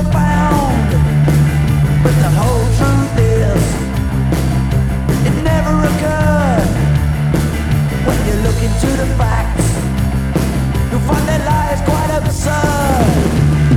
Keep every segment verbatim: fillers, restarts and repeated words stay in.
profound. But the whole truth is, it never occurred. When you look into the facts, you'll find their lies quite absurd.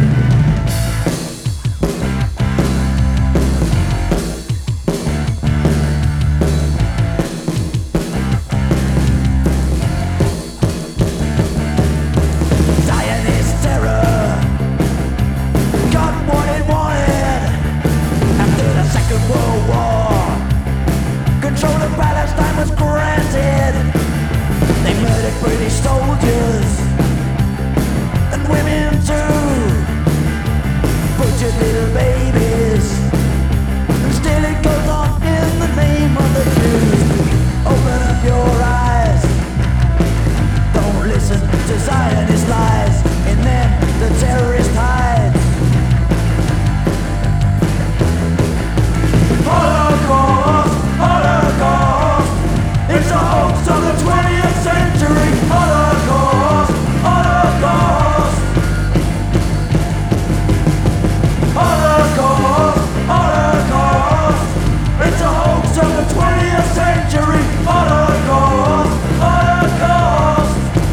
British soldiers and women too, butchered little babies, and still it goes on in the name of the Jews. Open up your eyes, don't listen to Zionist lies, in them the terrorist hides. Holocaust, Holocaust, it's a hoax of the twentieth century. Holocaust, Holocaust, Holocaust, Holocaust, it's a hoax of the twentieth century. Holocaust, Holocaust.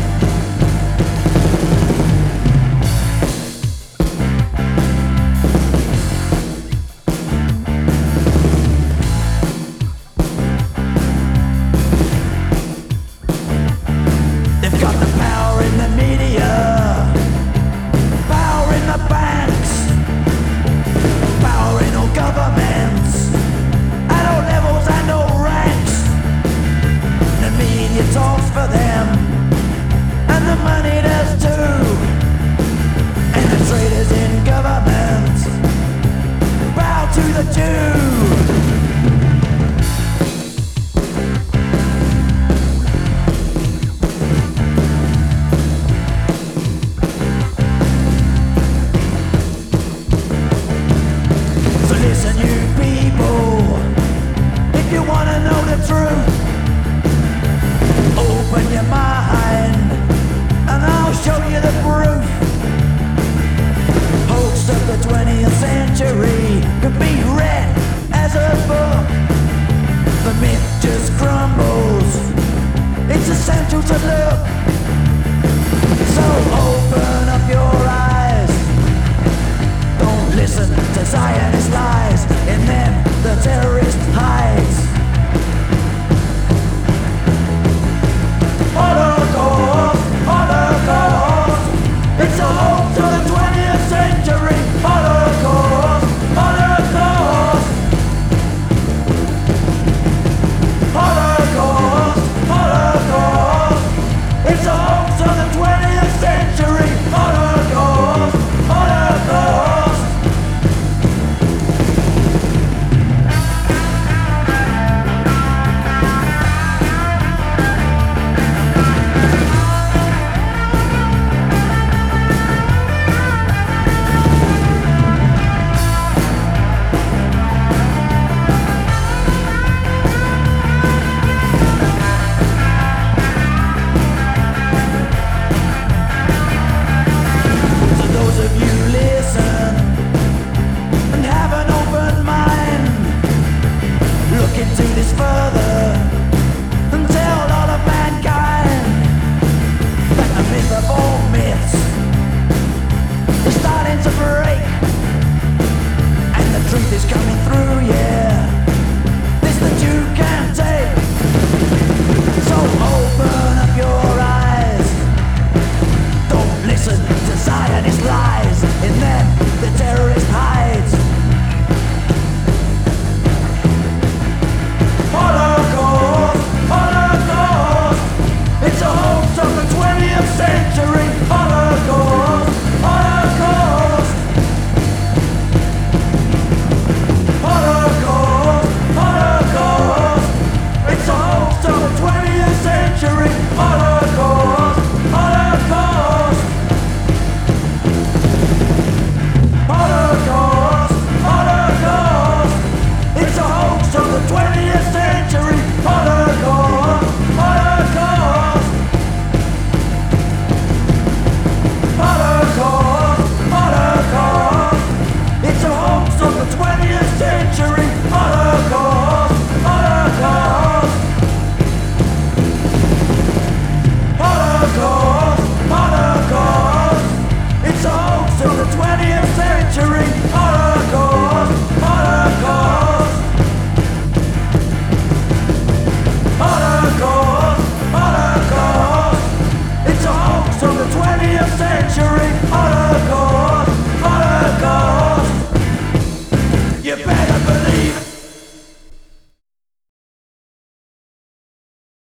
They've got the power in the media, power in the banks, power in all governments, at all levels and all ranks. The media talks for them, and the money does too. And the traitors in government bow to the Jew. Listen, you people, if you want to know the truth, open your mind and I'll show you the proof. Hoax of the twentieth century could be read as a book. The myth just crumbles, it's essential to look